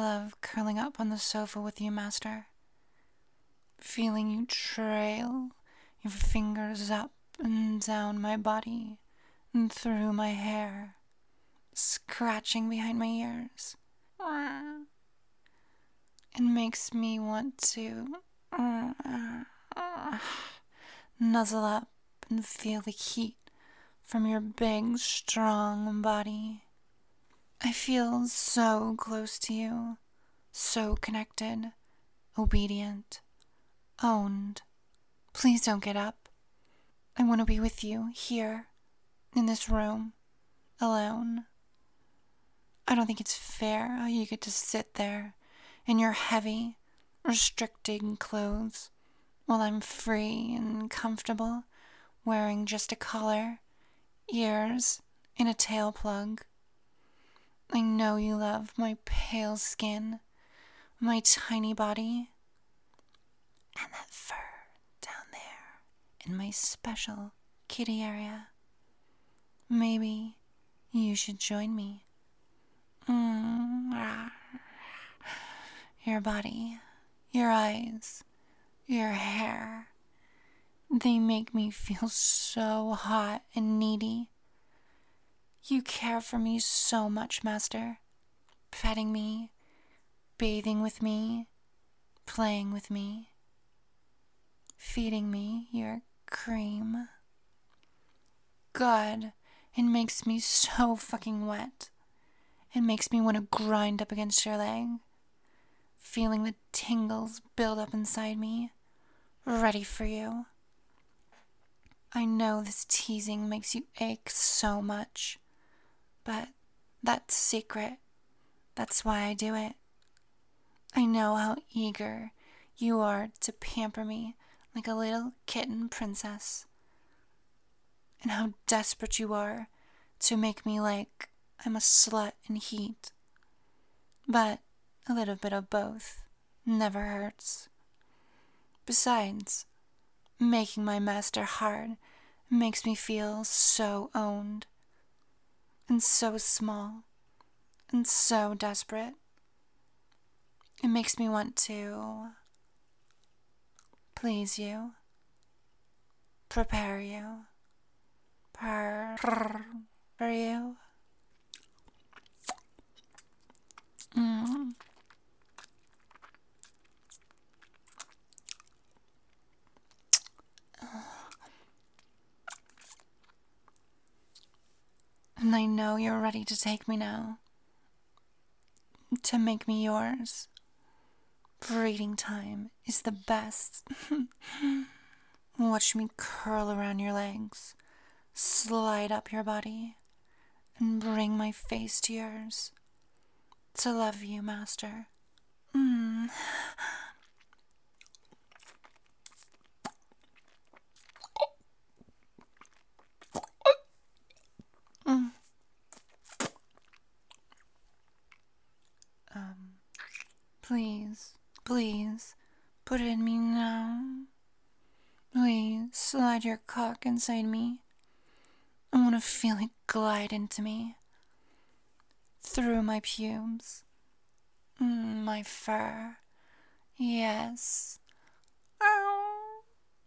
love curling up on the sofa with you, Master. Feeling you trail your fingers up and down my body and through my hair, scratching behind my ears. It makes me want to nuzzle up and feel the heat from your big, strong body. I feel so close to you, so connected, obedient, owned. Please don't get up. I want to be with you here, in this room, alone. I don't think it's fair how you get to sit there in your heavy, restricting clothes while I'm free and comfortable, wearing just a collar, ears, and a tail plug. I know you love my pale skin, my tiny body, and that fur down there in my special kitty area. Maybe you should join me. Your body, your eyes, your hair, they make me feel so hot and needy. You care for me so much, Master. Petting me, bathing with me, playing with me, feeding me your cream. God, it makes me so fucking wet. It makes me want to grind up against your leg, feeling the tingles build up inside me, ready for you. I know this teasing makes you ache so much, but that's secret. That's why I do it. I know how eager you are to pamper me like a little kitten princess, and how desperate you are to make me like I'm a slut in heat. But a little bit of both never hurts. Besides, making my master hard makes me feel so owned, and so small, and so desperate. It makes me want to please you, prepare you, purr for you. And I know you're ready to take me now, to make me yours. Breeding time is the best. Watch me curl around your legs, slide up your body, and bring my face to yours. To love you, Master. Please, put it in me now. Please, slide your cock inside me. I want to feel it glide into me, through my pubes, my fur. Yes. Ow.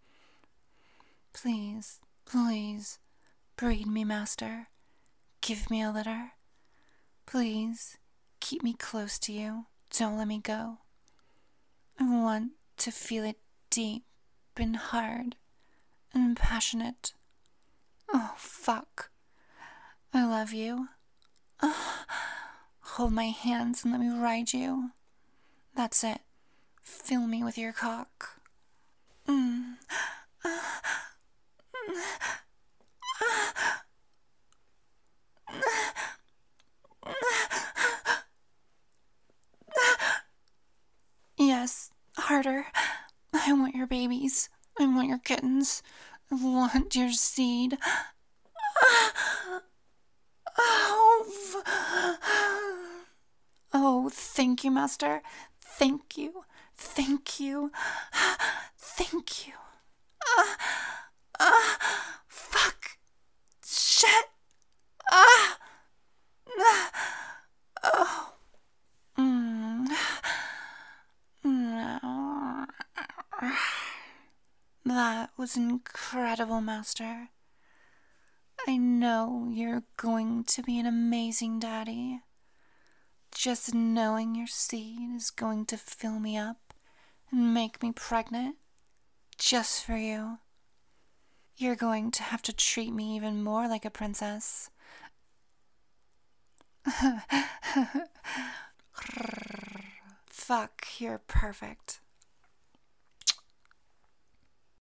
Please, breed me, Master. Give me a litter. Please, keep me close to you. Don't let me go. I want to feel it deep and hard and passionate. Oh, fuck. I love you. Hold my hands and let me ride you. That's it. Fill me with your cock. Yes, harder. I want your babies. I want your kittens. I want your seed. Oh, thank you, Master. Thank you. Thank you. Thank you. Fuck. Shit. Oh. That was incredible, Master. I know you're going to be an amazing daddy. Just knowing your seed is going to fill me up and make me pregnant just for you. You're going to have to treat me even more like a princess. Fuck, you're perfect.